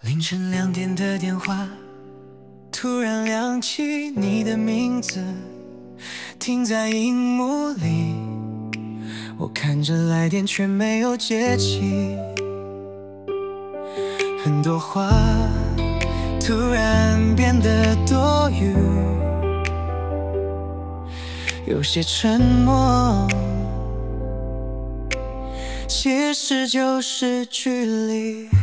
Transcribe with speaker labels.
Speaker 1: 凌晨2点的电话，突然亮起你的名字，停在荧幕里。我看着来电却没有接起，很多话突然变得多余，有些沉默其实就是距离。